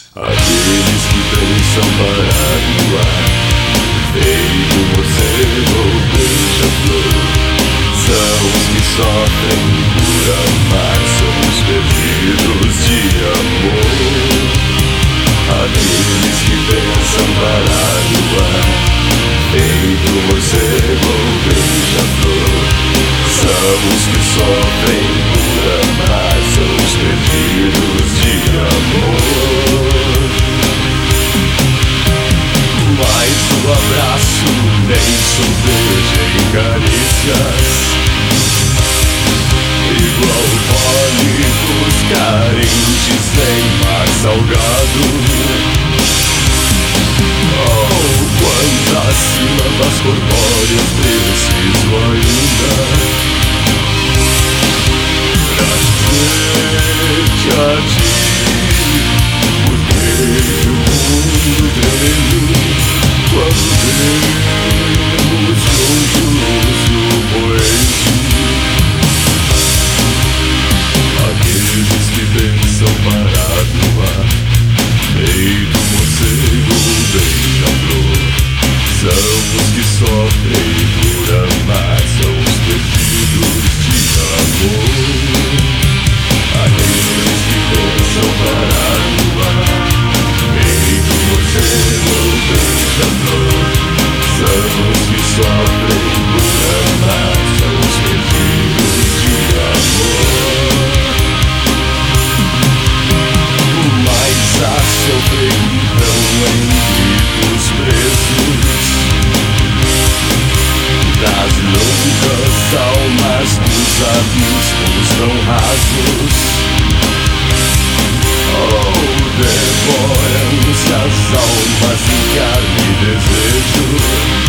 Aqueles que pensam parar no ar, feito morcego ou beija-flor, são os que sofrem por amar, são os perdidos de amor. Aqueles que pensam parar no ar, feito morcego ou beija-flor, são os que sofrem por amar, são os perdidos de amor. Mais um abraço, nem sorvete em carícias, igual pólipos carentes em mar salgado. Oh, quantas sílabas corpóreas preciso ainda pra dizer-te a ti, porque o mundo treme quando vemos juntos o poente. Aqueles que pensam parar no ar, feito morcego ou beija-flor, são os que sofrem por amar, são os perdidos de amor. Aqueles que pensam parar no ar, feito morcego ou beija-flor, são os que sofrem por amar, são os perdidos de amor. Mas a solidão em gritos presos das loucas almas dos abismos tão rasos. Oh, devoram-se as almas em carne e desejo,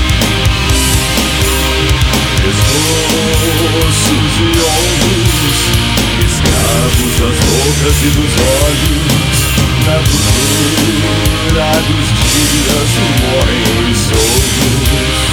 pescoços e ombros, escravos das bocas e dos olhos. Na cultura dos dias morrem os soltos.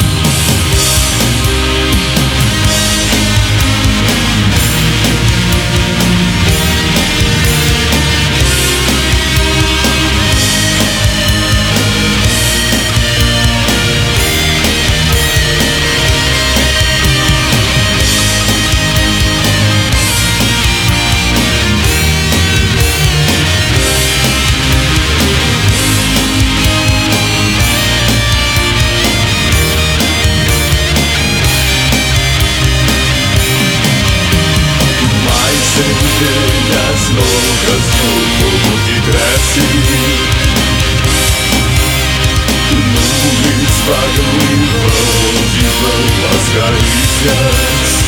Centelhas loucas do fogo que cresce, nuvens vagam em vão, onde vão as carícias.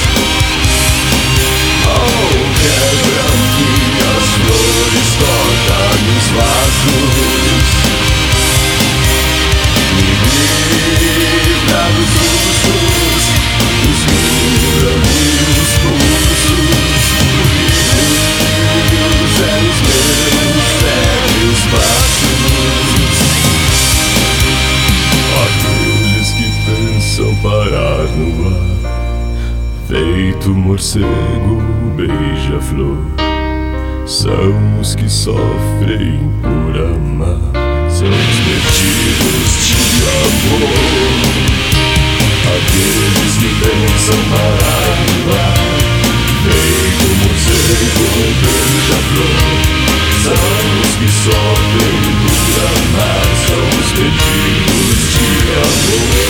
Oh, quebram que as flores tocam nos vasos, me livra dos ursos, dos meus pulsos. Os meus velhos passos. Aqueles que pensam parar no ar, feito morcego, beija-flor, são os que sofrem por amar, são os perdidos de amor. Aqueles que pensam parar no ar, feito morcego, beija-flor, são os que sofrem por amar, são os perdidos de amor.